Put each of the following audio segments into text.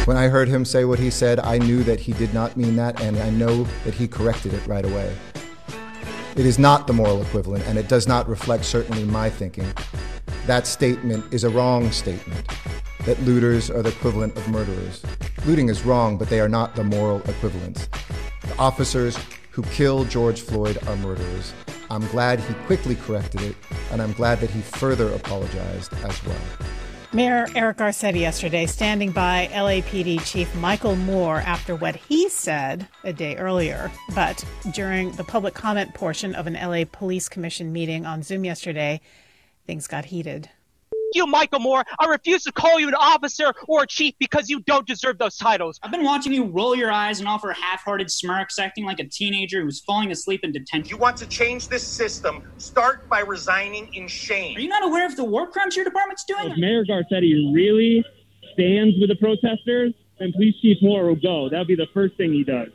When I heard him say what he said, I knew that he did not mean that, and I know that he corrected it right away. It is not the moral equivalent, and it does not reflect certainly my thinking. That statement is a wrong statement, that looters are the equivalent of murderers. Looting is wrong, but they are not the moral equivalents. The officers who killed George Floyd are murderers. I'm glad he quickly corrected it, and I'm glad that he further apologized as well. Mayor Eric Garcetti yesterday standing by LAPD Chief Michael Moore after what he said a day earlier. But during the public comment portion of an LA Police Commission meeting on Zoom yesterday, things got heated. You, Michael Moore, I refuse to call you an officer or a chief because you don't deserve those titles. I've been watching you roll your eyes and offer half-hearted smirks, acting like a teenager who's falling asleep in detention. You want to change this system, start by resigning in shame. Are you not aware of the war crimes your department's doing? If Mayor Garcetti really stands with the protesters, then Police Chief Moore will go. That would be the first thing he does.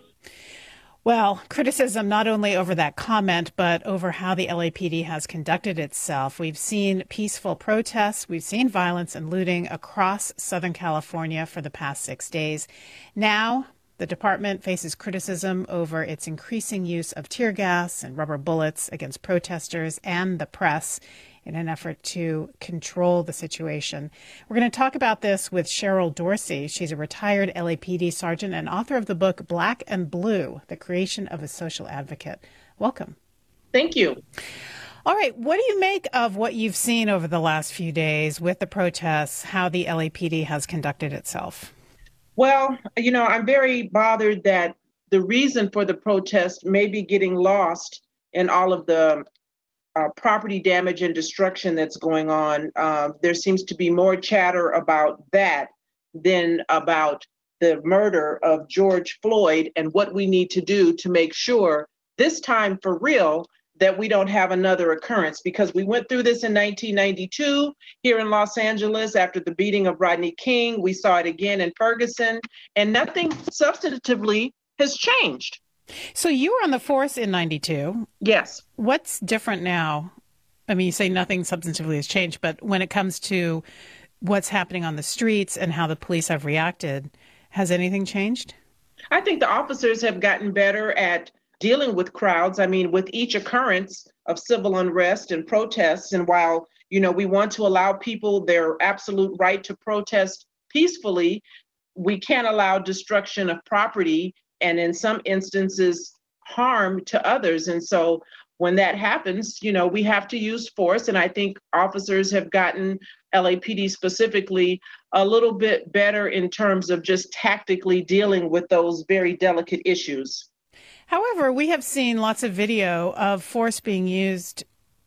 Well, criticism not only over that comment, but over how the LAPD has conducted itself. We've seen peaceful protests. We've seen violence and looting across Southern California for the past 6 days. Now, the department faces criticism over its increasing use of tear gas and rubber bullets against protesters and the press in an effort to control the situation. We're going to talk about this with Cheryl Dorsey. She's a retired LAPD sergeant and author of the book Black and Blue, The Creation of a Social Advocate. Welcome. Thank you. All right. What do you make of what you've seen over the last few days with the protests, how the LAPD has conducted itself? Well, I'm very bothered that the reason for the protest may be getting lost in all of the property damage and destruction that's going on. There seems to be more chatter about that than about the murder of George Floyd and what we need to do to make sure this time for real that we don't have another occurrence, because we went through this in 1992 here in Los Angeles after the beating of Rodney King. We saw it again in Ferguson, and nothing substantively has changed. So you were on the force in 92. Yes. What's different now? I mean, you say nothing substantively has changed, but when it comes to what's happening on the streets and how the police have reacted, has anything changed? I think the officers have gotten better at dealing with crowds. I mean, with each occurrence of civil unrest and protests, and while, we want to allow people their absolute right to protest peacefully, we can't allow destruction of property and in some instances harm to others. And so when that happens, we have to use force. And I think officers have gotten, LAPD specifically, a little bit better in terms of just tactically dealing with those very delicate issues. However, we have seen lots of video of force being used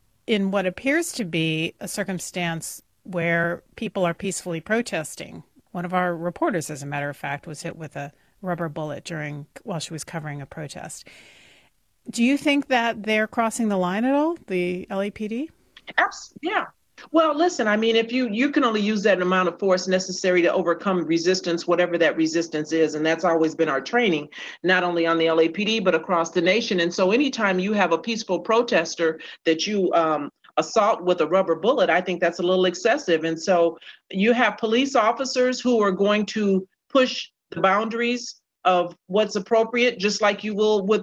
in what appears to be a circumstance where people are peacefully protesting. One of our reporters, as a matter of fact, was hit with a rubber bullet while she was covering a protest. Do you think that they're crossing the line at all, the LAPD? Yeah. Well, listen, I mean, if you can only use that amount of force necessary to overcome resistance, whatever that resistance is, and that's always been our training, not only on the LAPD, but across the nation. And so anytime you have a peaceful protester that you assault with a rubber bullet, I think that's a little excessive. And so you have police officers who are going to push the boundaries of what's appropriate, just like you will with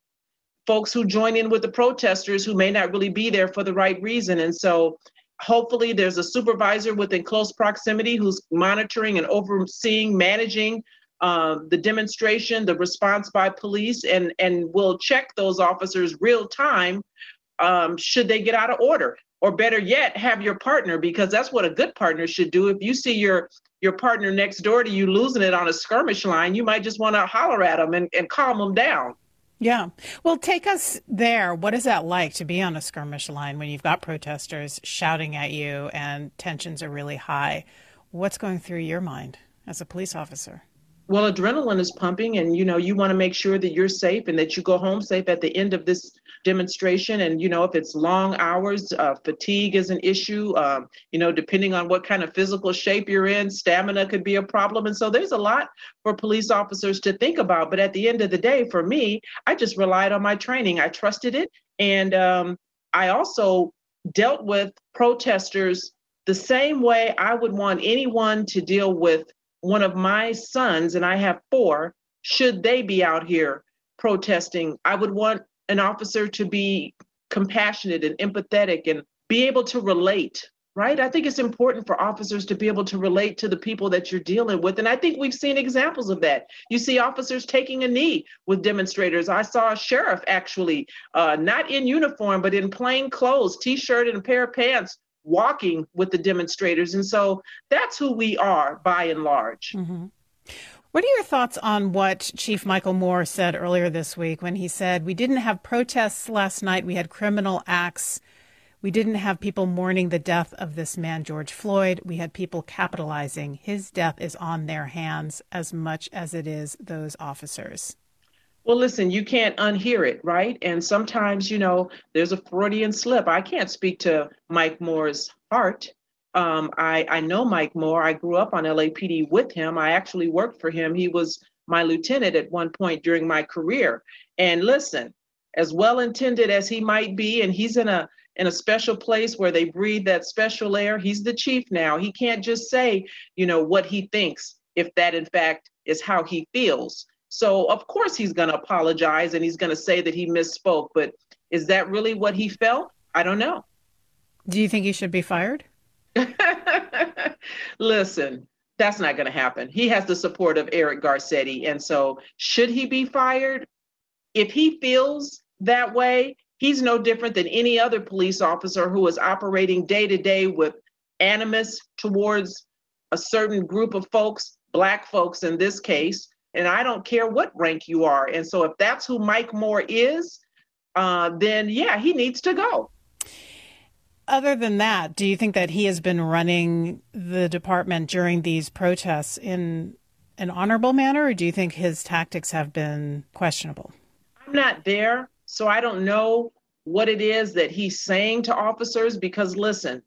folks who join in with the protesters who may not really be there for the right reason. And so hopefully there's a supervisor within close proximity who's monitoring and overseeing, managing the demonstration, the response by police, and will check those officers real time should they get out of order. Or better yet, have your partner, because that's what a good partner should do. If you see your partner next door to you losing it on a skirmish line, you might just want to holler at them and calm them down. Yeah. Well, take us there. What is that like to be on a skirmish line when you've got protesters shouting at you and tensions are really high? What's going through your mind as a police officer? Well, adrenaline is pumping, and, you want to make sure that you're safe and that you go home safe at the end of this demonstration. And, if it's long hours, fatigue is an issue. Depending on what kind of physical shape you're in, stamina could be a problem. And so there's a lot for police officers to think about. But at the end of the day, for me, I just relied on my training. I trusted it. And I also dealt with protesters the same way I would want anyone to deal with one of my sons, and I have 4, should they be out here protesting, I would want an officer to be compassionate and empathetic and be able to relate, right? I think it's important for officers to be able to relate to the people that you're dealing with. And I think we've seen examples of that. You see officers taking a knee with demonstrators. I saw a sheriff actually, not in uniform, but in plain clothes, T-shirt and a pair of pants, walking with the demonstrators. And so that's who we are by and large. Mm-hmm. What are your thoughts on what Chief Michael Moore said earlier this week when he said, we didn't have protests last night, we had criminal acts. We didn't have people mourning the death of this man, George Floyd. We had people capitalizing. His death is on their hands as much as it is those officers. Well, listen, you can't unhear it, right? And sometimes, there's a Freudian slip. I can't speak to Mike Moore's heart. I know Mike Moore. I grew up on LAPD with him. I actually worked for him. He was my lieutenant at one point during my career. And listen, as well-intended as he might be, and he's in a special place where they breathe that special air, he's the chief now. He can't just say, what he thinks, if that in fact is how he feels. So of course he's going to apologize and he's going to say that he misspoke. But is that really what he felt? I don't know. Do you think he should be fired? Listen, that's not going to happen. He has the support of Eric Garcetti. And so should he be fired? If he feels that way, he's no different than any other police officer who is operating day to day with animus towards a certain group of folks, Black folks in this case. And I don't care what rank you are. And so if that's who Mike Moore is, then yeah, he needs to go. Other than that, do you think that he has been running the department during these protests in an honorable manner, or do you think his tactics have been questionable? I'm not there, so I don't know what it is that he's saying to officers, because listen,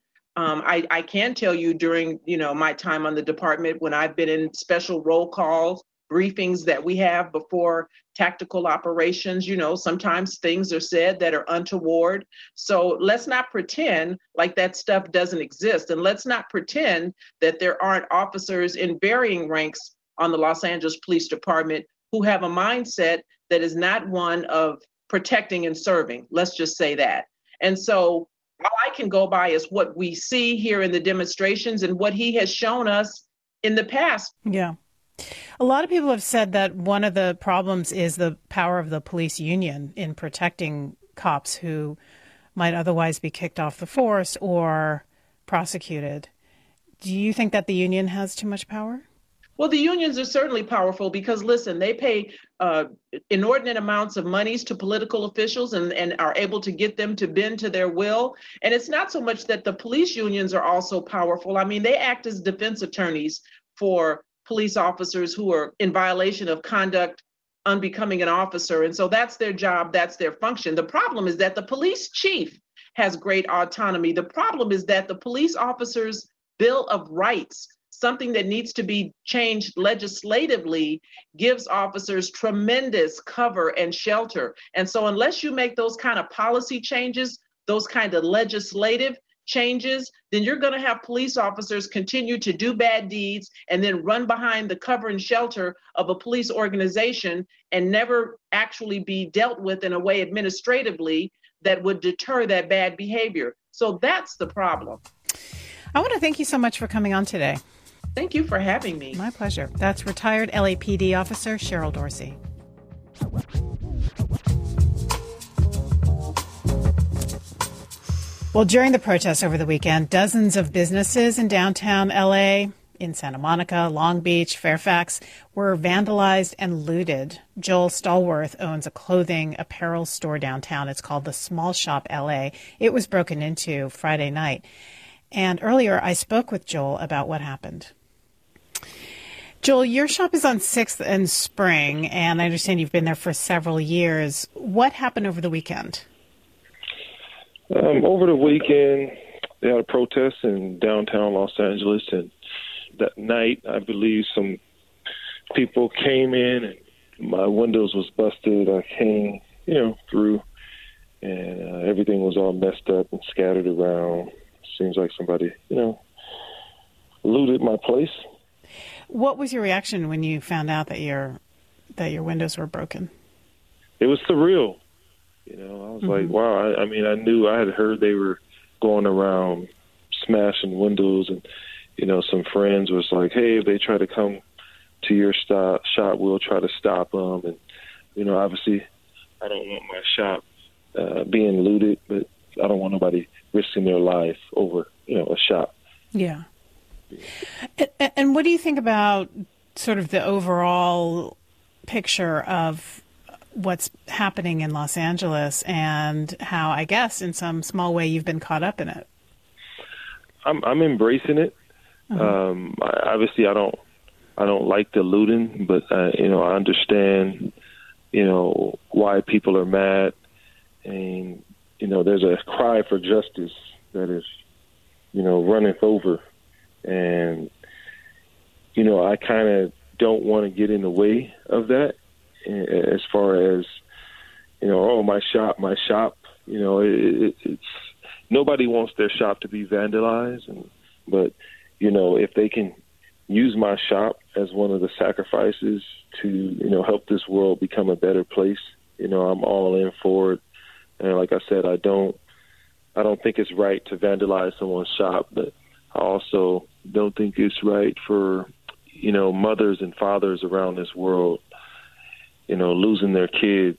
I can tell you during, my time on the department, when I've been in special roll calls, briefings that we have before tactical operations, sometimes things are said that are untoward. So let's not pretend like that stuff doesn't exist. And let's not pretend that there aren't officers in varying ranks on the Los Angeles Police Department who have a mindset that is not one of protecting and serving. Let's just say that. And so all I can go by is what we see here in the demonstrations and what he has shown us in the past. Yeah. A lot of people have said that one of the problems is the power of the police union in protecting cops who might otherwise be kicked off the force or prosecuted. Do you think that the union has too much power? Well, the unions are certainly powerful because, listen, they pay inordinate amounts of monies to political officials and are able to get them to bend to their will. And it's not so much that the police unions are also powerful. I mean, they act as defense attorneys for police officers who are in violation of conduct unbecoming an officer. And so that's their job, that's their function. The problem is that the police chief has great autonomy. The problem is that the police officers' Bill of Rights, something that needs to be changed legislatively, gives officers tremendous cover and shelter. And so unless you make those kind of policy changes, those kind of legislative changes, then you're going to have police officers continue to do bad deeds and then run behind the cover and shelter of a police organization and never actually be dealt with in a way administratively that would deter that bad behavior. So that's the problem. I want to thank you so much for coming on today. Thank you for having me. My pleasure. That's retired LAPD officer Cheryl Dorsey. Well, during the protests over the weekend, dozens of businesses in downtown LA, in Santa Monica, Long Beach, Fairfax, were vandalized and looted. Joel Stallworth owns a clothing apparel store downtown. It's called the Small Shop LA. It was broken into Friday night. And earlier, I spoke with Joel about what happened. Joel, your shop is on 6th and Spring, and I understand you've been there for several years. What happened over the weekend? Over the weekend, they had a protest in downtown Los Angeles, and that night, I believe some people came in, and my windows was busted. I came, through, and everything was all messed up and scattered around. Seems like somebody, looted my place. What was your reaction when you found out that your windows were broken? It was surreal. I was like, wow. I mean, I had heard they were going around smashing windows, and some friends was like, hey, if they try to come to your shop, we'll try to stop them. And obviously, I don't want my shop being looted, but I don't want nobody risking their life over a shop. Yeah. And what do you think about sort of the overall picture of what's happening in Los Angeles and how, I guess, in some small way, you've been caught up in it? I'm embracing it. Obviously, I don't like the looting, but I understand why people are mad, and there's a cry for justice that is runneth over, and I kind of don't want to get in the way of that. As far as my shop, it's nobody wants their shop to be vandalized, but if they can use my shop as one of the sacrifices to help this world become a better place, I'm all in for it. And like I said, I don't think it's right to vandalize someone's shop, but I also don't think it's right for mothers and fathers around this world losing their kids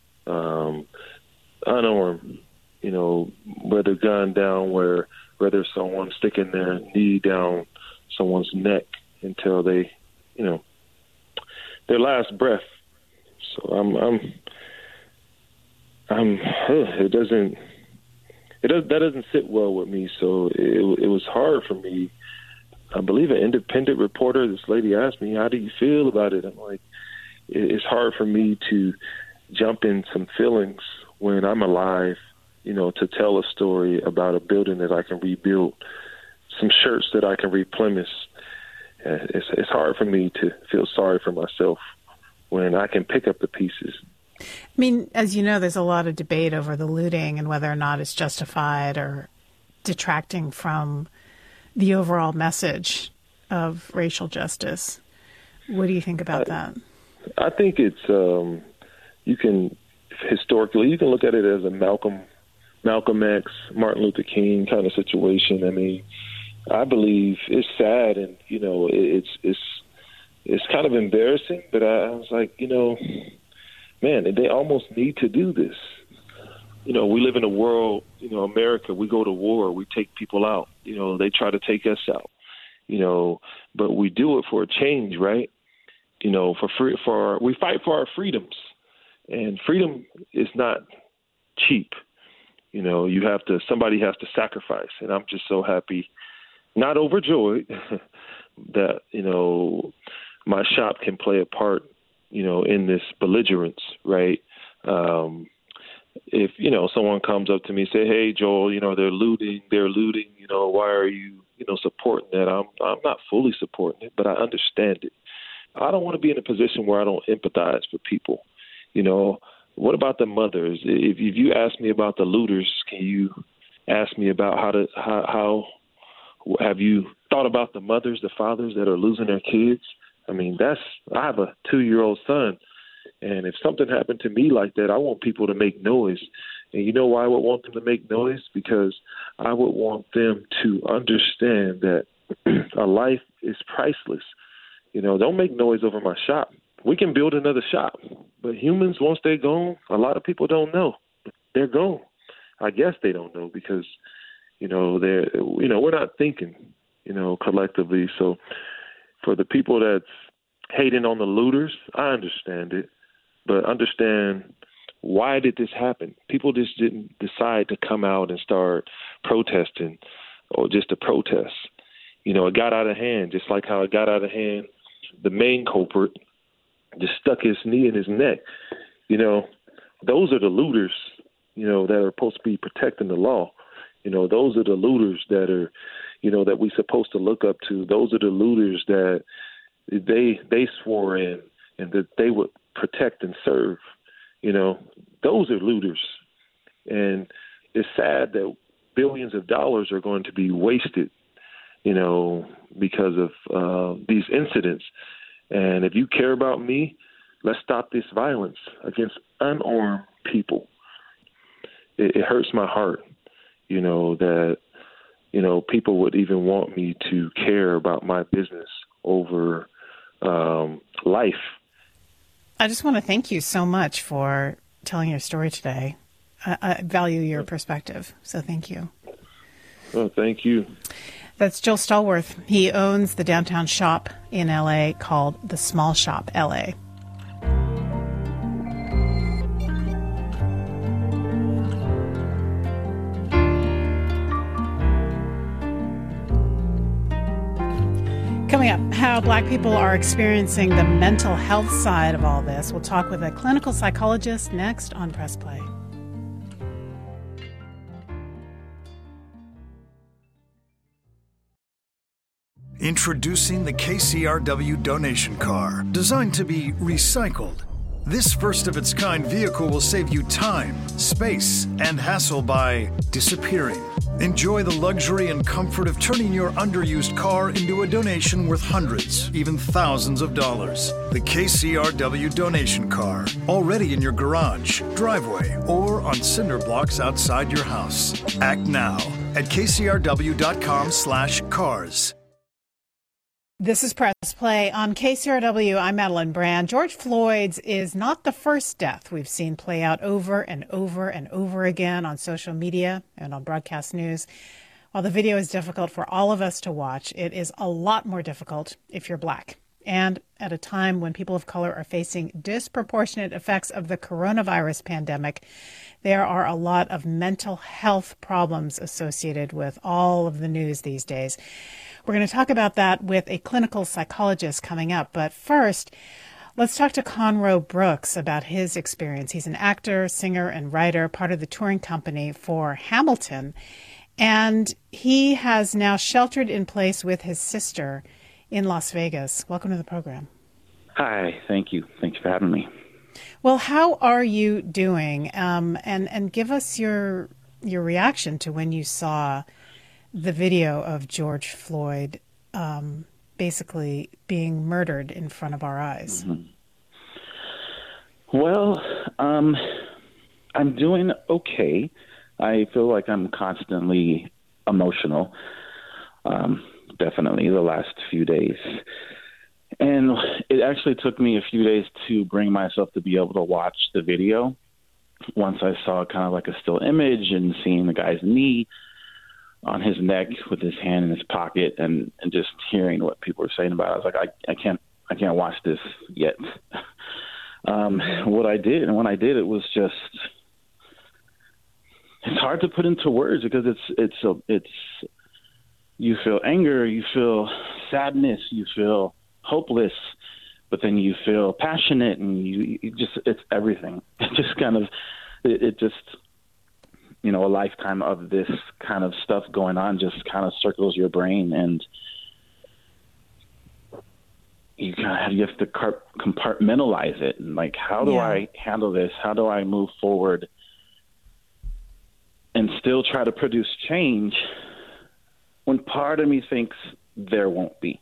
unarmed, whether gunned down, whether someone sticking their knee down someone's neck until they, their last breath. So that doesn't sit well with me. So it was hard for me. I believe an independent reporter, this lady asked me, how do you feel about it? I'm like, it's hard for me to jump in some feelings when I'm alive, to tell a story about a building that I can rebuild, some shirts that I can replenish. It's hard for me to feel sorry for myself when I can pick up the pieces. I mean, as you know, there's a lot of debate over the looting and whether or not it's justified or detracting from the overall message of racial justice. What do you think about that? I think it's you can look at it as a Malcolm X, Martin Luther King kind of situation. I mean, I believe it's sad, and it's kind of embarrassing. But I was like, man, they almost need to do this. We live in a world, America. We go to war, we take people out. They try to take us out. But we do it for a change, right? We fight for our freedoms, and freedom is not cheap. Somebody has to sacrifice, and I'm just so happy, not overjoyed, that my shop can play a part, in this belligerence, right? If someone comes up to me and say, "Hey, Joel, they're looting, why are you, supporting that?" I'm not fully supporting it, but I understand it. I don't want to be in a position where I don't empathize for people. What about the mothers? If you ask me about the looters, can you ask me about how have you thought about the mothers, the fathers that are losing their kids? I mean, I have a 2-year-old son, and if something happened to me like that, I want people to make noise. And you know why I would want them to make noise? Because I would want them to understand that a life is priceless. Don't make noise over my shop. We can build another shop, but humans, once they're gone, a lot of people don't know. They're gone. I guess they don't know because, we're not thinking, collectively. So for the people that's hating on the looters, I understand it, but understand, why did this happen? People just didn't decide to come out and start protesting or just to protest. It got out of hand, just like how it got out of hand. The main culprit just stuck his knee in his neck. Those are the looters, that are supposed to be protecting the law. Those are the looters that are, that we're supposed to look up to. Those are the looters that they swore in and that they would protect and serve. Those are looters. And it's sad that billions of dollars are going to be wasted because of these incidents. And if you care about me, let's stop this violence against unarmed people. It hurts my heart, that, people would even want me to care about my business over life. I just want to thank you so much for telling your story today. I value your perspective, so thank you. Well, thank you. That's Joel Stallworth. He owns the downtown shop in L.A. called The Small Shop L.A. Coming up, how Black people are experiencing the mental health side of all this. We'll talk with a clinical psychologist next on Press Play. Introducing the KCRW donation car, designed to be recycled. This first-of-its-kind vehicle will save you time, space, and hassle by disappearing. Enjoy the luxury and comfort of turning your underused car into a donation worth hundreds, even thousands of dollars. The KCRW donation car, already in your garage, driveway, or on cinder blocks outside your house. Act now at kcrw.com/cars. This is Press Play on KCRW. I'm Madeline Brand. George Floyd's is not the first death we've seen play out over and over and over again on social media and on broadcast news. While the video is difficult for all of us to watch, it is a lot more difficult if you're Black. And at a time when people of color are facing disproportionate effects of the coronavirus pandemic, there are a lot of mental health problems associated with all of the news these days. We're going to talk about that with a clinical psychologist coming up. But first, let's talk to Conroe Brooks about his experience. He's an actor, singer, and writer, part of the touring company for Hamilton. And he has now sheltered in place with his sister in Las Vegas. Welcome to the program. Hi, thank you. Thanks for having me. Well, how are you doing? And give us your reaction to when you saw the video of George Floyd basically being murdered in front of our eyes. Mm-hmm. Well, I'm doing okay. I feel like I'm constantly emotional, definitely the last few days. And it actually took me a few days to bring myself to be able to watch the video. Once I saw kind of like a still image and seeing the guy's knee on his neck with his hand in his pocket and just hearing what people were saying about it, I was like, I can't watch this yet. What I did, and when I did, it was just, it's hard to put into words because it's you feel anger, you feel sadness, you feel hopeless, but then you feel passionate, and you just, it's everything. It just kind of, it just, a lifetime of this kind of stuff going on just kind of circles your brain, and you have to compartmentalize it. And like, how do I handle this? How do I move forward and still try to produce change when part of me thinks there won't be?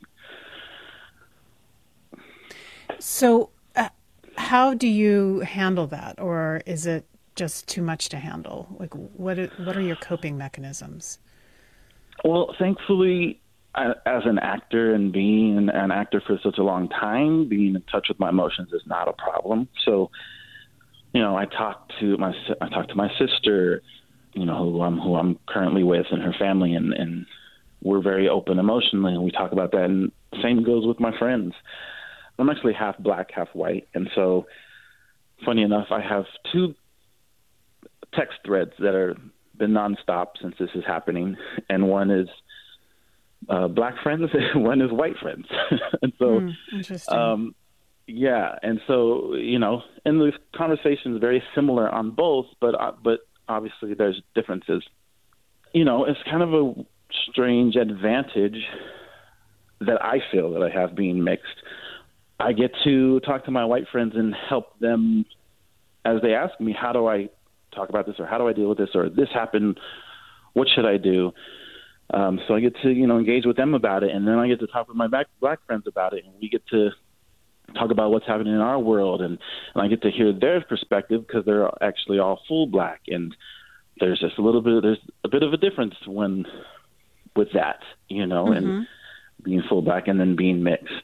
So how do you handle that? Or is it just too much to handle? Like, what are your coping mechanisms? Well, thankfully, as an actor and being an actor for such a long time, being in touch with my emotions is not a problem. So, I talk to my sister, who I'm currently with, and her family, and we're very open emotionally, and we talk about that. And the same goes with my friends. I'm actually half Black, half white, and so funny enough, I have two text threads that are been nonstop since this is happening, and one is Black friends, and one is white friends. And so, interesting. And so and the conversation is very similar on both, but obviously there's differences. It's kind of a strange advantage that I feel that I have being mixed. I get to talk to my white friends and help them as they ask me, how do I talk about this, or how do I deal with this, or this happened, what should I do? So I get to, engage with them about it, and then I get to talk with my black friends about it, and we get to talk about what's happening in our world, and I get to hear their perspective because they're actually all full black, and there's a bit of a difference with that, and being full black and then being mixed.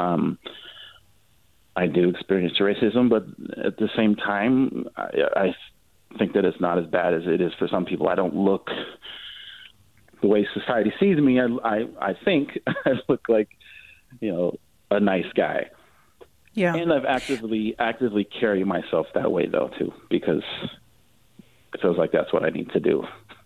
I do experience racism, but at the same time, I think that it's not as bad as it is for some people. I don't look the way society sees me. I think I look like, a nice guy. Yeah. And I've actively carry myself that way, though, too, because it feels like that's what I need to do.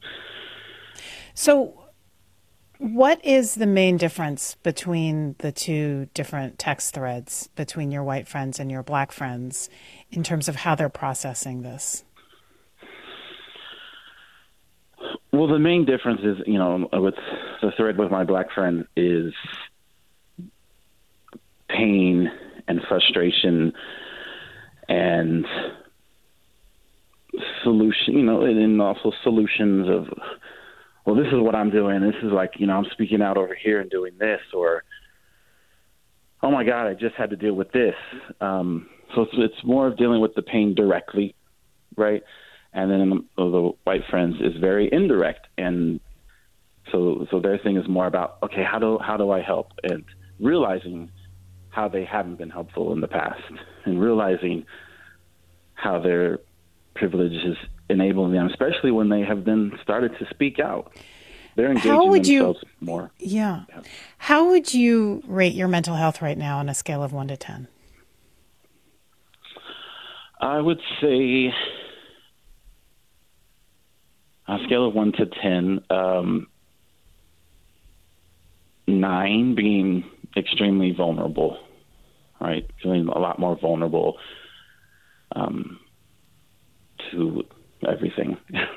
So what is the main difference between the two different text threads between your white friends and your black friends in terms of how they're processing this? Well, the main difference is, with the thread with my black friend is pain and frustration and solution, and also solutions of, well, this is what I'm doing. This is like, I'm speaking out over here and doing this, or, oh my God, I just had to deal with this. So it's more of dealing with the pain directly, right? And then the white friends is very indirect, and so their thing is more about, okay, how do I help, and realizing how they haven't been helpful in the past, and realizing how their privilege is enabling them, especially when they have then started to speak out. They're engaging themselves more. Yeah. How would you rate your mental health right now on a scale of 1 to 10? I would say, on a scale of 1 to 10, 9 being extremely vulnerable, right? Feeling a lot more vulnerable to everything. I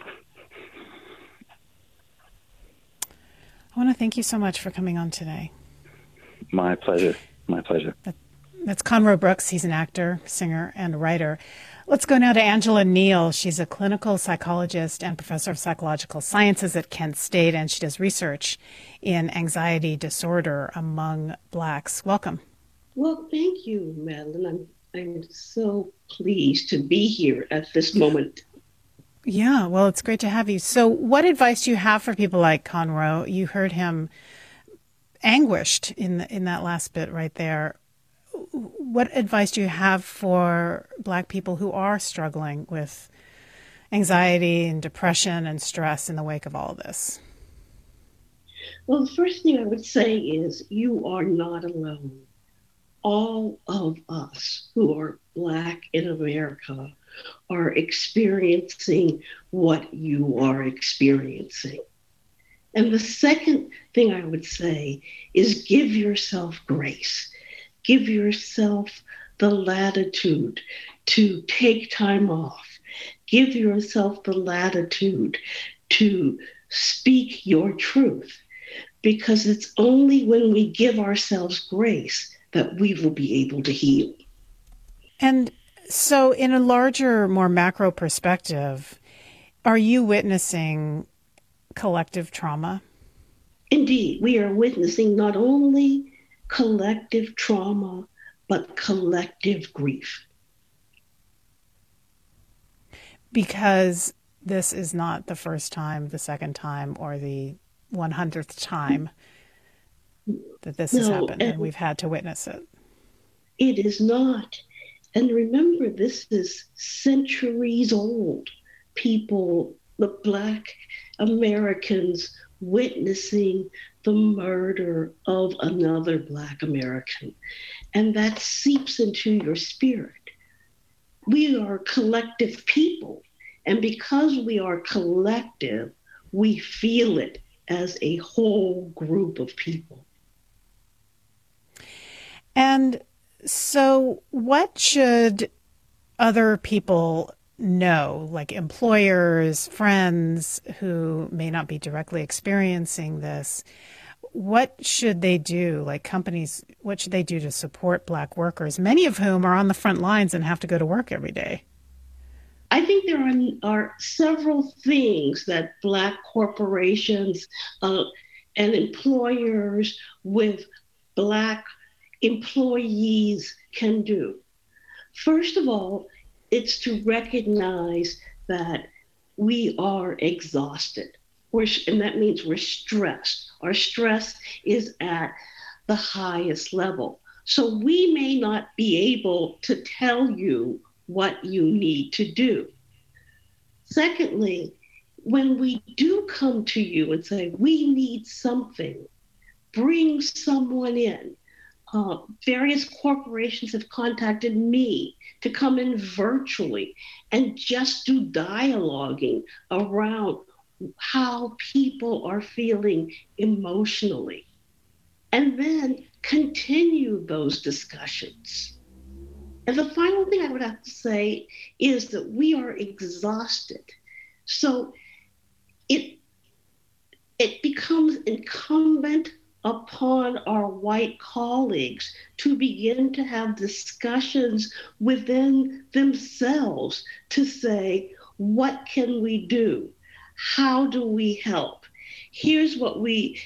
want to thank you so much for coming on today. My pleasure. My pleasure. That's Conroe Brooks. He's an actor, singer, and writer. Let's go now to Angela Neal. She's a clinical psychologist and professor of psychological sciences at Kent State, and she does research in anxiety disorder among blacks. Welcome. Well, thank you, Madeline. I'm so pleased to be here at this moment. Yeah, well, it's great to have you. So what advice do you have for people like Conroe? You heard him anguished in that last bit right there. What advice do you have for Black people who are struggling with anxiety and depression and stress in the wake of all of this? Well, the first thing I would say is you are not alone. All of us who are Black in America are experiencing what you are experiencing. And the second thing I would say is give yourself grace. Give yourself the latitude to take time off. Give yourself the latitude to speak your truth, because it's only when we give ourselves grace that we will be able to heal. And so in a larger, more macro perspective, are you witnessing collective trauma? Indeed, we are witnessing not only collective trauma, but collective grief. Because this is not the first time, the second time, or the 100th time that this has happened, and we've had to witness it. It is not. And remember, this is centuries old. People, the Black Americans, witnessing the murder of another Black American. And that seeps into your spirit. We are collective people. And because we are collective, we feel it as a whole group of people. And so what should other people know, like employers, friends who may not be directly experiencing this? What should they do, like companies, what should they do to support Black workers, many of whom are on the front lines and have to go to work every day? I think there are several things that Black corporations and employers with Black employees can do. First of all, it's to recognize that we are exhausted. And that means we're stressed. Our stress is at the highest level. So we may not be able to tell you what you need to do. Secondly, when we do come to you and say, we need something, bring someone in. Various corporations have contacted me to come in virtually and just do dialoguing around how people are feeling emotionally, and then continue those discussions. And the final thing I would have to say is that we are exhausted. So it becomes incumbent upon our white colleagues to begin to have discussions within themselves to say, what can we do? How do we help? Here's what we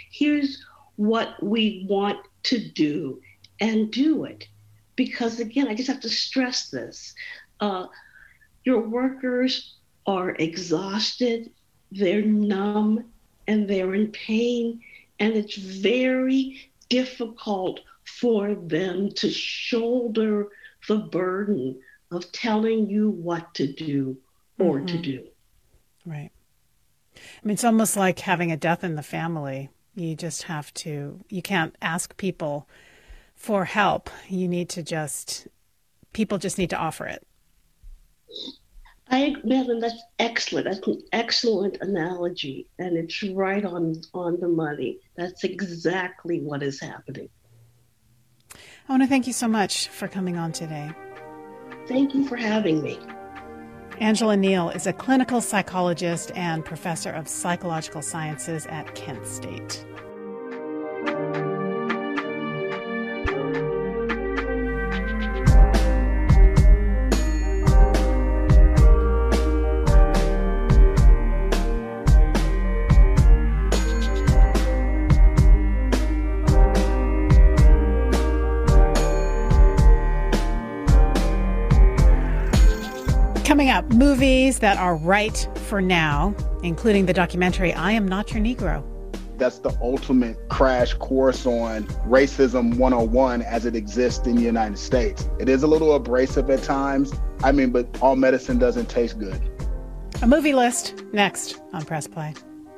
want to do, and do it. Because again, I just have to stress this. Your workers are exhausted, they're numb, and they're in pain. And it's very difficult for them to shoulder the burden of telling you what to do or to do. Right. I mean, it's almost like having a death in the family. You just have to, you can't ask people for help. You need to people just need to offer it. Madeline, that's excellent. That's an excellent analogy, and it's right on the money. That's exactly what is happening. I want to thank you so much for coming on today. Thank you for having me. Angela Neal is a clinical psychologist and professor of psychological sciences at Kent State. Coming up, movies that are right for now, including the documentary I Am Not Your Negro. That's the ultimate crash course on racism 101 as it exists in the United States. It is a little abrasive at times. But all medicine doesn't taste good. A movie list next on Press Play.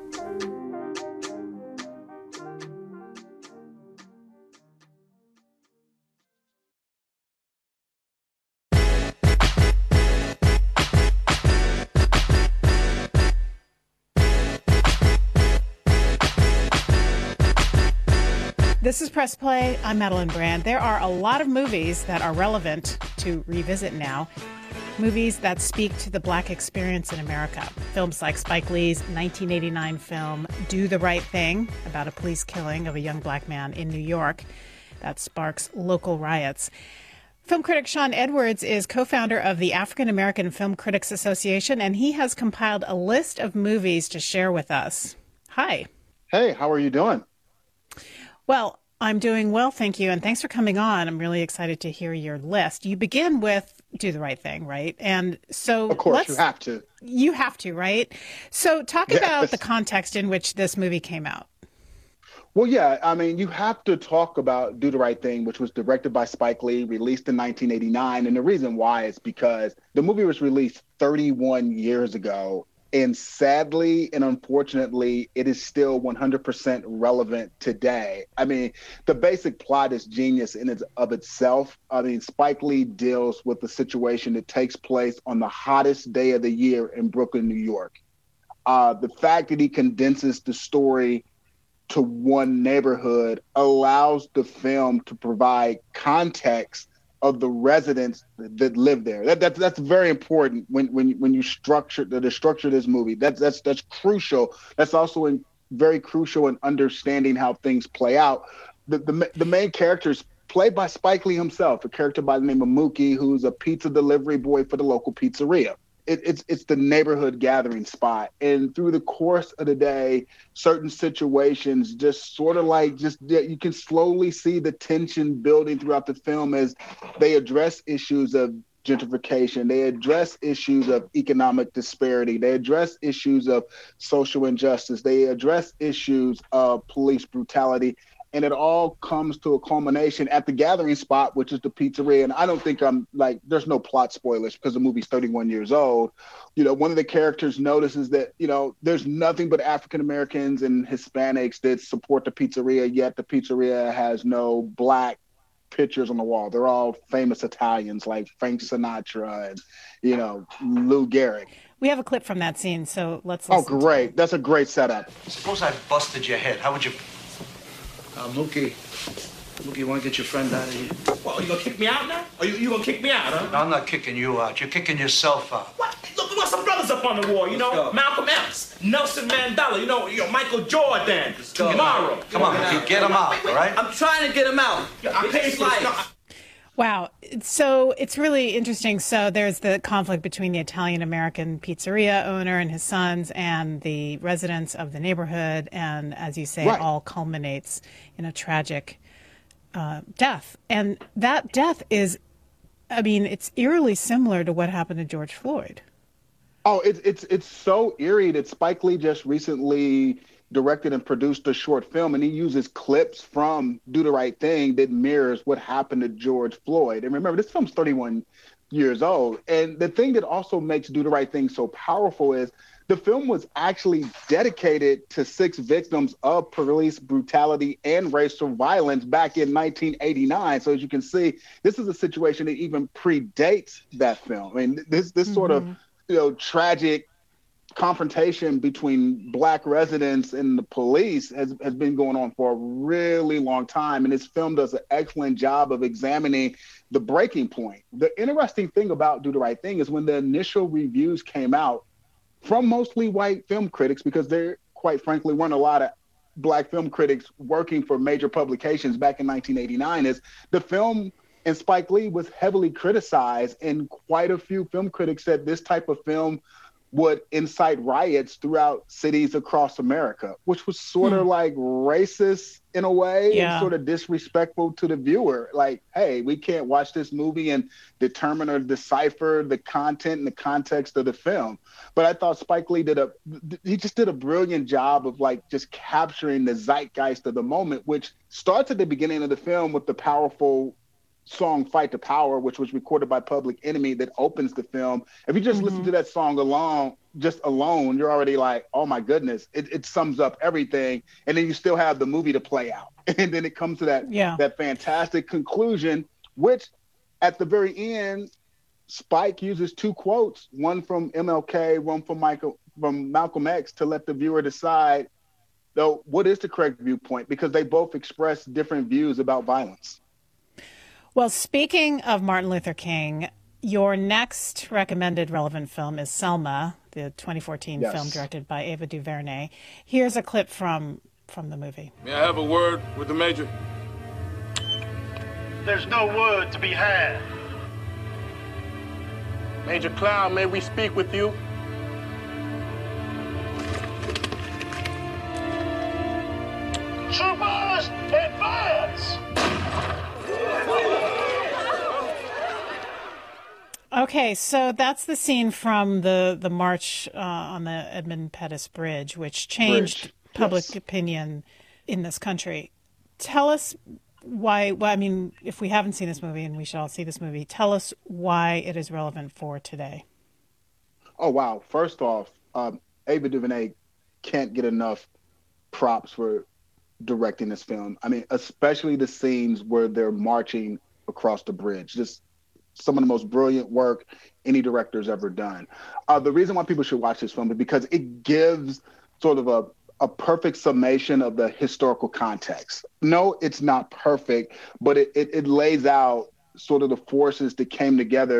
This is Press Play. I'm Madeline Brand. There are a lot of movies that are relevant to revisit now. Movies that speak to the Black experience in America. Films like Spike Lee's 1989 film Do the Right Thing, about a police killing of a young Black man in New York that sparks local riots. Film critic Sean Edwards is co-founder of the African American Film Critics Association, and he has compiled a list of movies to share with us. Hi. Hey, how are you doing? Well, I'm doing well, thank you. And thanks for coming on. I'm really excited to hear your list. You begin with Do the Right Thing, right? And so of course, you have to. You have to, right? So talk about the context in which this movie came out. Well, yeah, you have to talk about Do the Right Thing, which was directed by Spike Lee, released in 1989. And the reason why is because the movie was released 31 years ago. And sadly and unfortunately, it is still 100% relevant today. The basic plot is genius in of itself. Spike Lee deals with the situation that takes place on the hottest day of the year in Brooklyn, New York. The fact that he condenses the story to one neighborhood allows the film to provide context of the residents that live there. That's very important when you structure the structure of this movie. That's crucial. That's also very crucial in understanding how things play out. The main character is played by Spike Lee himself, a character by the name of Mookie, who's a pizza delivery boy for the local pizzeria. it's the neighborhood gathering spot. And through the course of the day, certain situations just sort of like you can slowly see the tension building throughout the film as they address issues of gentrification. They address issues of economic disparity. They address issues of social injustice. They address issues of police brutality. And it all comes to a culmination at the gathering spot, which is the pizzeria. And I don't think there's no plot spoilers because the movie's 31 years old. One of the characters notices that, there's nothing but African-Americans and Hispanics that support the pizzeria, yet the pizzeria has no Black pictures on the wall. They're all famous Italians like Frank Sinatra and, Lou Gehrig. We have a clip from that scene, so let's listen. Oh, great. That's a great setup. Suppose I busted your head. How would you... Mookie, you want to get your friend out of here? Well, you gonna kick me out now? Or you gonna kick me out, huh? No, I'm not kicking you out. You're kicking yourself out. What? Look, we got some brothers up on the wall, Malcolm X, Nelson Mandela, Michael Jordan, tomorrow. Come on, Mookie, get him out, all right? I'm trying to get him out. I paid for life. Wow. So it's really interesting. So there's the conflict between the Italian-American pizzeria owner and his sons and the residents of the neighborhood. And as you say, It all culminates in a tragic death. And that death is, it's eerily similar to what happened to George Floyd. Oh, it's so eerie that Spike Lee just recently directed and produced a short film, and he uses clips from Do the Right Thing that mirrors what happened to George Floyd. And remember, this film's 31 years old. And the thing that also makes Do the Right Thing so powerful is the film was actually dedicated to 6 victims of police brutality and racial violence back in 1989. So as you can see, this is a situation that even predates that film. This sort of tragic confrontation between Black residents and the police has been going on for a really long time. And this film does an excellent job of examining the breaking point. The interesting thing about Do the Right Thing is when the initial reviews came out from mostly white film critics, because there, quite frankly, weren't a lot of Black film critics working for major publications back in 1989, is the film and Spike Lee was heavily criticized, and quite a few film critics said this type of film would incite riots throughout cities across America, which was sort of like racist in a way, and sort of disrespectful to the viewer. Like, hey, we can't watch this movie and determine or decipher the content and the context of the film. But I thought Spike Lee did a brilliant job of just capturing the zeitgeist of the moment, which starts at the beginning of the film with the powerful song Fight the Power, which was recorded by Public Enemy, that opens the film. If you just listen to that song alone, you're already like, oh my goodness, it sums up everything. And then you still have the movie to play out. And then it comes to that fantastic conclusion, which at the very end, Spike uses 2 quotes, one from MLK, one from Malcolm X, to let the viewer decide, though, what is the correct viewpoint, because they both express different views about violence. Well, speaking of Martin Luther King, your next recommended relevant film is Selma, the 2014 film directed by Ava DuVernay. Here's a clip from the movie. May I have a word with the Major? There's no word to be had. Major Clown, may we speak with you? Troopers, advance! Okay, so that's the scene from the march on the Edmund Pettus Bridge, which changed public opinion in this country. Tell us why, if we haven't seen this movie, and we should all see this movie, tell us why it is relevant for today. Oh, wow. First off, Ava DuVernay can't get enough props for directing this film. Especially the scenes where they're marching across the bridge. Just some of the most brilliant work any director's ever done. The reason why people should watch this film is because it gives sort of a perfect summation of the historical context. No, it's not perfect, but it lays out sort of the forces that came together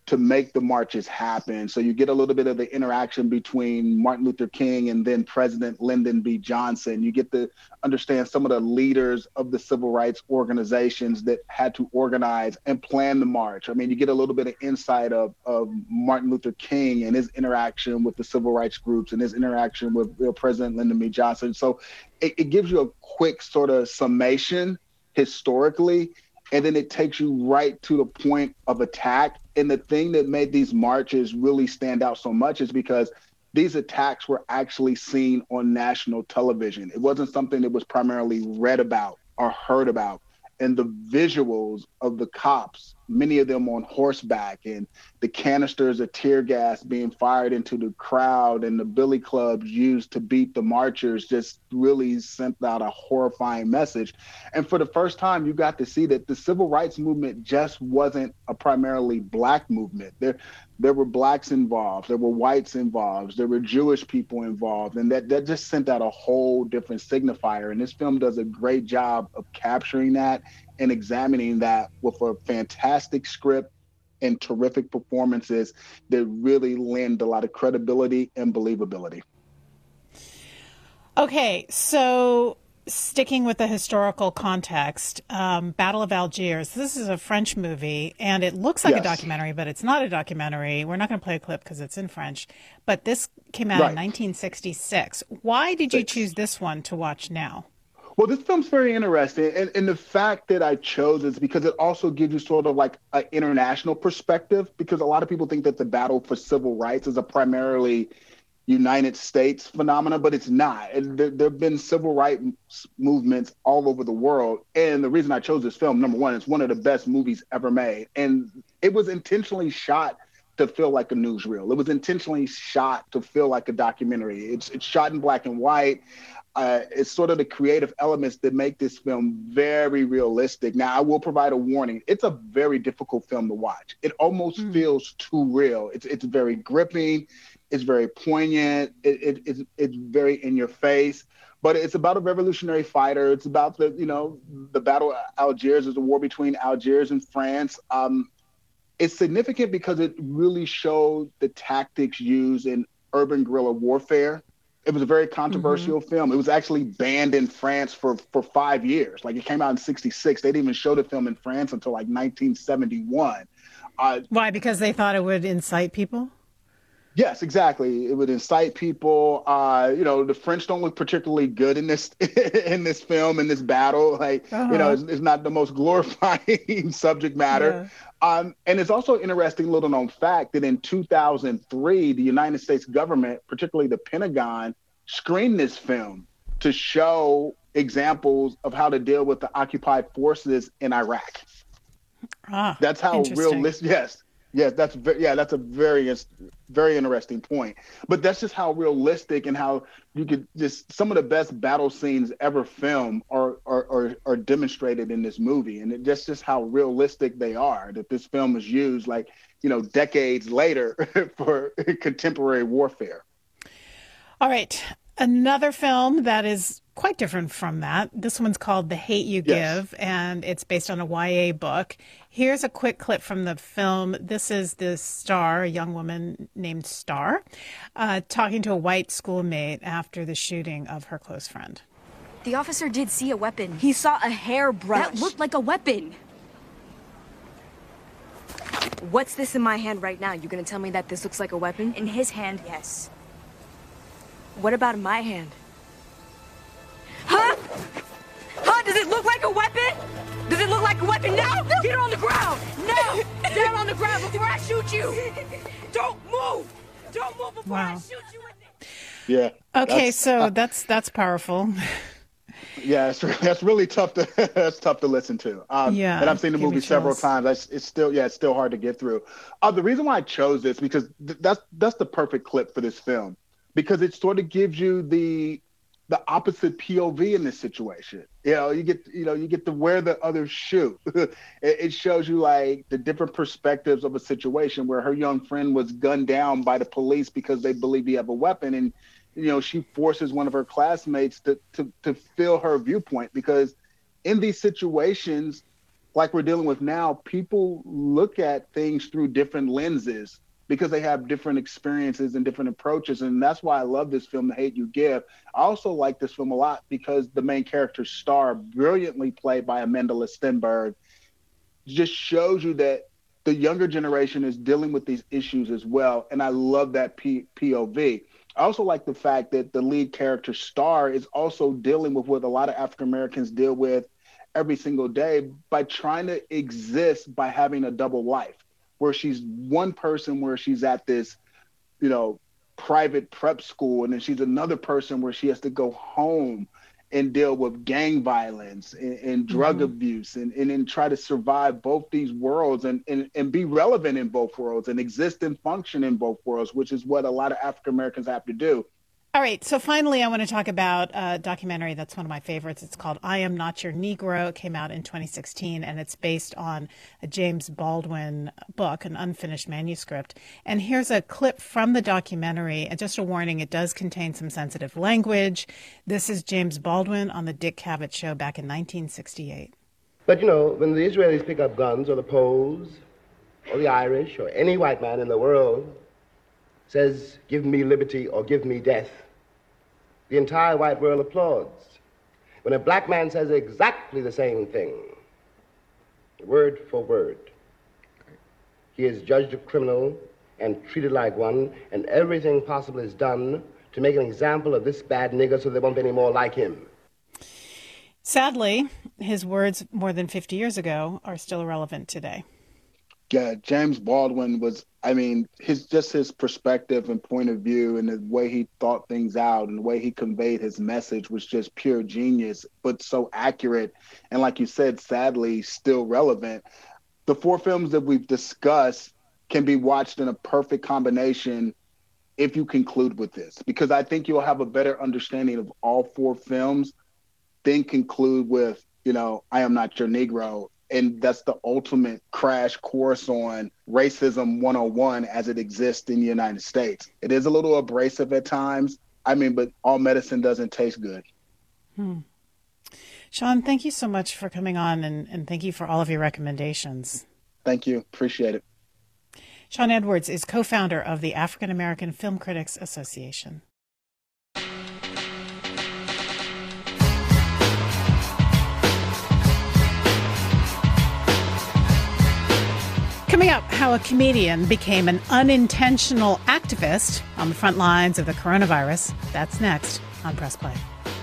to make the marches happen. So you get a little bit of the interaction between Martin Luther King and then President Lyndon B. Johnson. You get to understand some of the leaders of the civil rights organizations that had to organize and plan the march. I mean, you get a little bit of insight of Martin Luther King and his interaction with the civil rights groups and his interaction with President Lyndon B. Johnson. So it gives you a quick sort of summation historically, and then it takes you right to the point of attack. And the thing that made these marches really stand out so much is because these attacks were actually seen on national television. It wasn't something that was primarily read about or heard about. And the visuals of the cops, many of them on horseback, and the canisters of tear gas being fired into the crowd and the billy clubs used to beat the marchers just really sent out a horrifying message. And for the first time, you got to see that the civil rights movement just wasn't a primarily Black movement. There were Blacks involved, there were whites involved, there were Jewish people involved, and that just sent out a whole different signifier. And this film does a great job of capturing that and examining that with a fantastic script and terrific performances that really lend a lot of credibility and believability. Okay, so sticking with the historical context, Battle of Algiers, this is a French movie, and it looks like a documentary, but it's not a documentary. We're not going to play a clip because it's in French, but this came out in 1966. Why did you choose this one to watch now? Well, this film's very interesting, and the fact that I chose is because it also gives you sort of like an international perspective, because a lot of people think that the battle for civil rights is a primarily United States phenomena, but it's not. There have been civil rights movements all over the world, and the reason I chose this film, number one, it's one of the best movies ever made, and it was intentionally shot to feel like a newsreel. It was intentionally shot to feel like a documentary. It's shot in black and white. It's sort of the creative elements that make this film very realistic. Now, I will provide a warning. It's a very difficult film to watch. It almost feels too real. It's very gripping. It's very poignant. It's very in your face. But it's about a revolutionary fighter. It's about the Battle of Algiers. Is a war between Algiers and France. It's significant because it really showed the tactics used in urban guerrilla warfare. It was a very controversial film. It was actually banned in France for 5 years. Like, it came out in 1966. They didn't even show the film in France until like 1971. Why? Because they thought it would incite people? Yes, exactly. It would incite people. The French don't look particularly good in this in this film, in this battle. Like, it's not the most glorifying subject matter. Yeah. And it's also an interesting little known fact that in 2003, the United States government, particularly the Pentagon, screened this film to show examples of how to deal with the occupied forces in Iraq. That's how realistic. Yes, that's a very, very interesting point. But that's just how realistic and how you could just some of the best battle scenes ever filmed are demonstrated in this movie, and that's just how realistic they are. That this film is used decades later for contemporary warfare. All right, another film that is quite different from that. This one's called The Hate U Give, and it's based on a YA book. Here's a quick clip from the film. This is the Star, a young woman named Star, talking to a white schoolmate after the shooting of her close friend. The officer did see a weapon. He saw a hairbrush. That looked like a weapon. What's this in my hand right now? You gonna tell me that this looks like a weapon? In his hand, yes. What about in my hand? Huh? Huh? Does it look like a weapon? Does it look like a weapon? No! Get on the ground! No! Down on the ground before I shoot you! Don't move! Don't move before I shoot you with it! Yeah. Okay, that's powerful. Yeah, that's really tough to listen to. And I've seen the movie several times. It's still hard to get through. The reason why I chose this because that's the perfect clip for this film, because it sort of gives you the opposite POV in this situation. You get to wear the other shoe. It shows you like the different perspectives of a situation where her young friend was gunned down by the police because they believe he have a weapon, and she forces one of her classmates to feel her viewpoint, because in these situations like we're dealing with now, people look at things through different lenses because they have different experiences and different approaches. And that's why I love this film, The Hate U Give. I also like this film a lot because the main character, Star, brilliantly played by Amanda Stenberg, just shows you that the younger generation is dealing with these issues as well. And I love that POV. I also like the fact that the lead character, Star, is also dealing with what a lot of African Americans deal with every single day by trying to exist by having a double life, where she's one person where she's at this, private prep school, and then she's another person where she has to go home and deal with gang violence and drug abuse and then try to survive both these worlds and be relevant in both worlds and exist and function in both worlds, which is what a lot of African Americans have to do. All right. So finally, I want to talk about a documentary that's one of my favorites. It's called I Am Not Your Negro. It came out in 2016, and it's based on a James Baldwin book, an unfinished manuscript. And here's a clip from the documentary. And just a warning, it does contain some sensitive language. This is James Baldwin on the Dick Cavett Show back in 1968. But, when the Israelis pick up guns, or the Poles, or the Irish, or any white man in the world says, give me liberty or give me death, the entire white world applauds. When a black man says exactly the same thing, word for word, he is judged a criminal and treated like one, and everything possible is done to make an example of this bad nigger so there won't be any more like him. Sadly, his words more than 50 years ago are still relevant today. Yeah, James Baldwin was, his perspective and point of view and the way he thought things out and the way he conveyed his message was just pure genius, but so accurate. And like you said, sadly, still relevant. The 4 films that we've discussed can be watched in a perfect combination if you conclude with this, because I think you'll have a better understanding of all 4 films, then conclude with, I Am Not Your Negro. And that's the ultimate crash course on racism 101 as it exists in the United States. It is a little abrasive at times. But all medicine doesn't taste good. Sean, thank you so much for coming on, and thank you for all of your recommendations. Thank you. Appreciate it. Sean Edwards is co-founder of the African American Film Critics Association. Coming up, how a comedian became an unintentional activist on the front lines of the coronavirus. That's next on Press Play.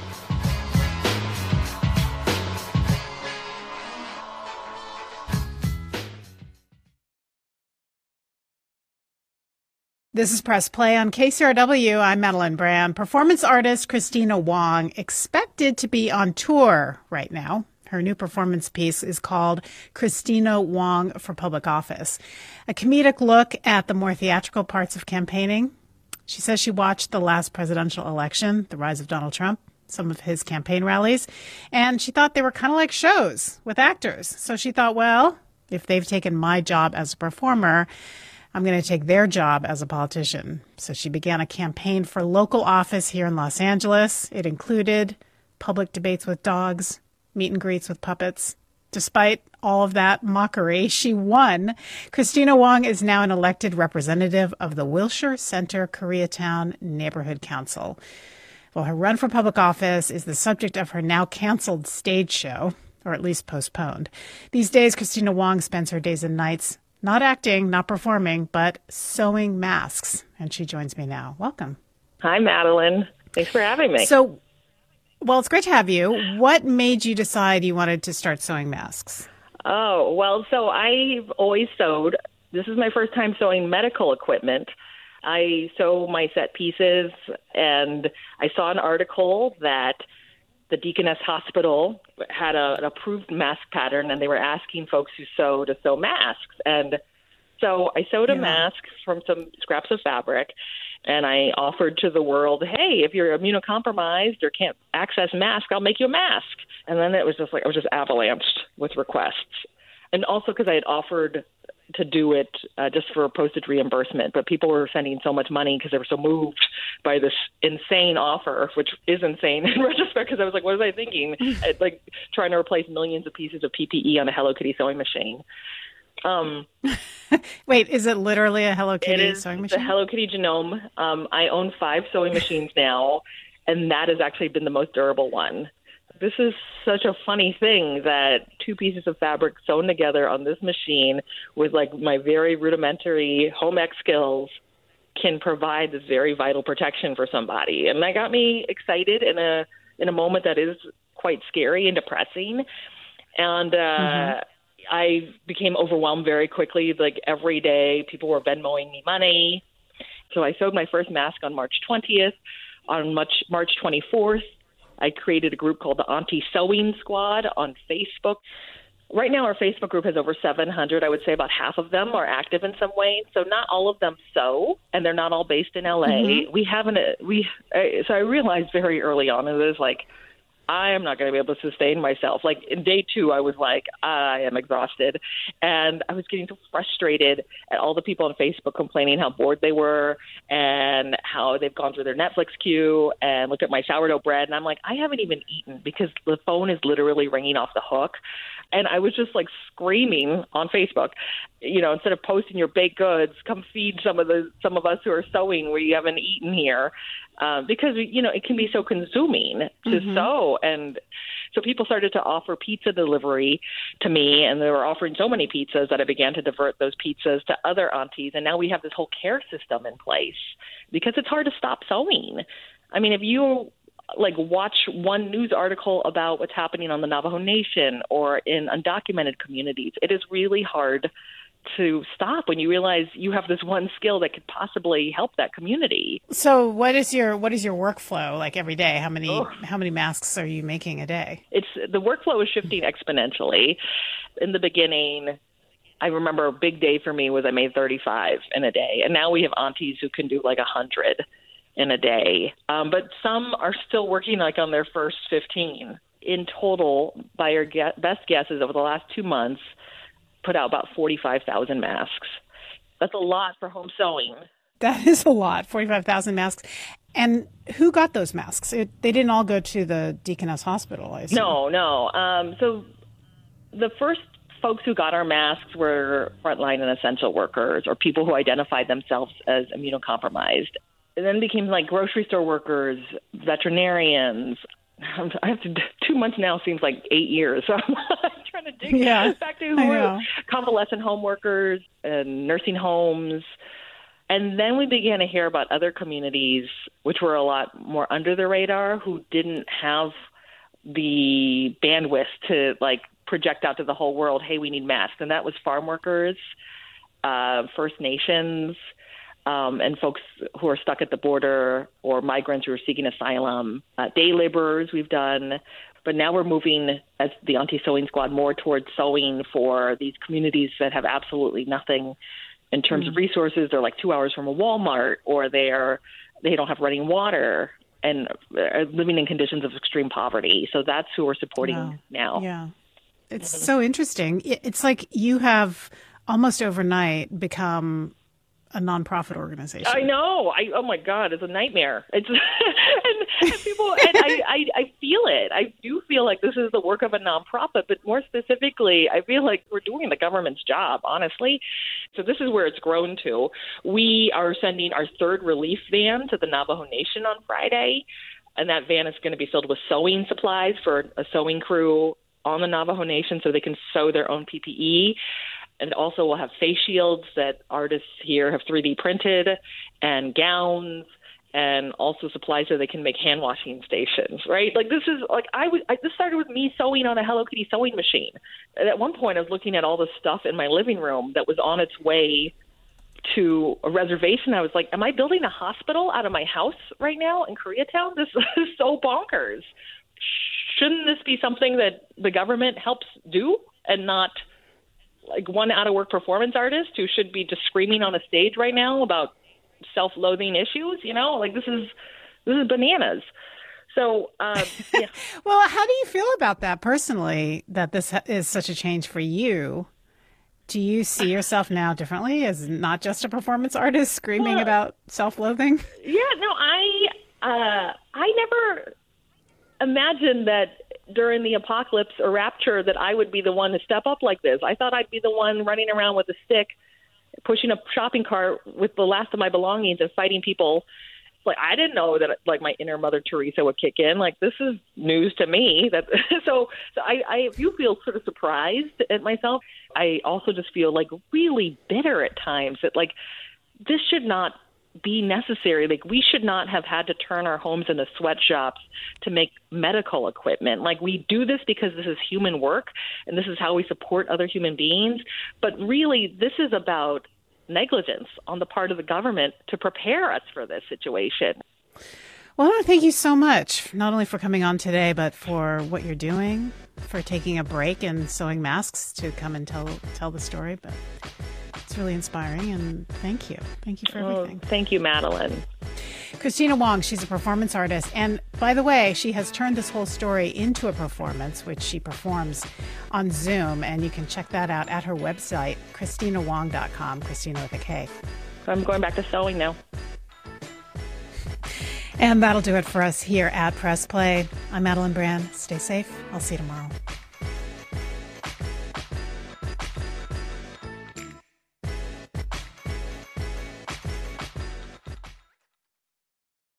This is Press Play on KCRW. I'm Madeline Brand. Performance artist Christina Wong expected to be on tour right now. Her new performance piece is called Christina Wong for Public Office, a comedic look at the more theatrical parts of campaigning. She says she watched the last presidential election, the rise of Donald Trump, some of his campaign rallies, and she thought they were kind of like shows with actors. So she thought, well, if they've taken my job as a performer, I'm going to take their job as a politician. So she began a campaign for local office here in Los Angeles. It included public debates with dogs, meet and greets with puppets. Despite all of that mockery, she won. Christina Wong is now an elected representative of the Wilshire Center Koreatown Neighborhood Council. Well, her run for public office is the subject of her now canceled stage show, or at least postponed. These days, Christina Wong spends her days and nights not acting, not performing, but sewing masks. And she joins me now. Welcome. Hi, Madeline. Thanks for having me. Well, it's great to have you. What made you decide you wanted to start sewing masks? Oh, well, so I've always sewed. This is my first time sewing medical equipment. I sew my set pieces, and I saw an article that the Deaconess Hospital had an approved mask pattern, and they were asking folks who sew to sew masks. And so I sewed a mask from some scraps of fabric, and I offered to the world, hey, if you're immunocompromised or can't access masks, I'll make you a mask. And then it was just like I was just avalanched with requests. And also because I had offered to do it just for postage reimbursement. But people were sending so much money because they were so moved by this insane offer, which is insane in retrospect, because I was like, what was I thinking? Like trying to replace millions of pieces of PPE on a Hello Kitty sewing machine. Wait, is it literally a Hello Kitty sewing machine? It's a Hello Kitty genome. I own 5 sewing machines now, and that has actually been the most durable one. This is such a funny thing that 2 pieces of fabric sewn together on this machine with like my very rudimentary home ec skills can provide this very vital protection for somebody. And that got me excited in a moment that is quite scary and depressing. And I became overwhelmed very quickly. Like every day people were Venmoing me money. So I sewed my first mask on March 20th. On March 24th, I created a group called the Auntie Sewing Squad on Facebook. Right now, our Facebook group has over 700. I would say about half of them are active in some way. So not all of them sew, and they're not all based in LA. So I realized very early on, it was like, I am not going to be able to sustain myself. Like in day 2, I was like, I am exhausted. And I was getting so frustrated at all the people on Facebook complaining how bored they were and how they've gone through their Netflix queue and looked at my sourdough bread. And I'm like, I haven't even eaten because the phone is literally ringing off the hook. And I was just like screaming on Facebook, you know, instead of posting your baked goods, come feed some of us who are sewing where you haven't eaten here. Because, you know, it can be so consuming to sew. And so people started to offer pizza delivery to me, and they were offering so many pizzas that I began to divert those pizzas to other aunties. And now we have this whole care system in place because it's hard to stop sewing. I mean, if you like watch one news article about what's happening on the Navajo Nation or in undocumented communities, it is really hard to stop when you realize you have this one skill that could possibly help that community. So what is your workflow like every day? How many masks are you making a day? The workflow is shifting exponentially. In the beginning, I remember a big day for me was I made 35 in a day, and now we have aunties who can do like 100 in a day. But some are still working like on their first 15. In total, by our best guesses, over the last 2 months, put out about 45,000 masks. That's a lot for home sewing. That is a lot, 45,000 masks. And who got those masks? They didn't all go to the Deaconess Hospital, I assume. No. So the first folks who got our masks were frontline and essential workers or people who identified themselves as immunocompromised. And then became like grocery store workers, veterinarians. I have to. 2 months now seems like 8 years. So I'm trying to dig back to who were convalescent home workers and nursing homes. And then we began to hear about other communities, which were a lot more under the radar, who didn't have the bandwidth to like project out to the whole world, hey, we need masks. And that was farm workers, First Nations, and folks who are stuck at the border or migrants who are seeking asylum, day laborers we've done. But now we're moving as the Auntie Sewing Squad more towards sewing for these communities that have absolutely nothing in terms of resources. They're like 2 hours from a Walmart, or they don't have running water and are living in conditions of extreme poverty. So that's who we're supporting now. Yeah. It's so interesting. It's like you have almost overnight become a nonprofit organization. I know. Oh my God, it's a nightmare. It's and people, and I feel it. I do feel like this is the work of a nonprofit, but more specifically, I feel like we're doing the government's job, honestly. So this is where it's grown to. We are sending our 3rd relief van to the Navajo Nation on Friday, and that van is going to be filled with sewing supplies for a sewing crew on the Navajo Nation so they can sew their own PPE. And also we'll have face shields that artists here have 3D printed, and gowns, and also supplies so they can make hand washing stations, right? Like this is like this started with me sewing on a Hello Kitty sewing machine. And at one point I was looking at all the stuff in my living room that was on its way to a reservation. I was like, am I building a hospital out of my house right now in Koreatown? This is so bonkers. Shouldn't this be something that the government helps do and not like one out-of-work performance artist who should be just screaming on a stage right now about self-loathing issues? You know, like this is bananas. So, yeah. Well, how do you feel about that personally, that this is such a change for you? Do you see yourself now differently as not just a performance artist screaming about self-loathing? Yeah, no, I never imagined that during the apocalypse or rapture that I would be the one to step up like this. I thought I'd be the one running around with a stick, pushing a shopping cart with the last of my belongings and fighting people. Like, I didn't know that, like, my inner Mother Teresa would kick in. Like, this is news to me. That so I do feel sort of surprised at myself. I also just feel like really bitter at times that, like, this should not be necessary. Like, we should not have had to turn our homes into sweatshops to make medical equipment. Like, we do this because this is human work and this is how we support other human beings. But really, this is about negligence on the part of the government to prepare us for this situation. Well, I want to thank you so much, not only for coming on today, but for what you're doing, for taking a break and sewing masks to come and tell the story. But it's really inspiring, and thank you. Thank you for everything. Thank you, Madeline. Christina Wong, she's a performance artist. And by the way, she has turned this whole story into a performance, which she performs on Zoom. And you can check that out at her website, ChristinaWong.com, Christina with a K. So I'm going back to sewing now. And that'll do it for us here at Press Play. I'm Madeline Brand. Stay safe. I'll see you tomorrow.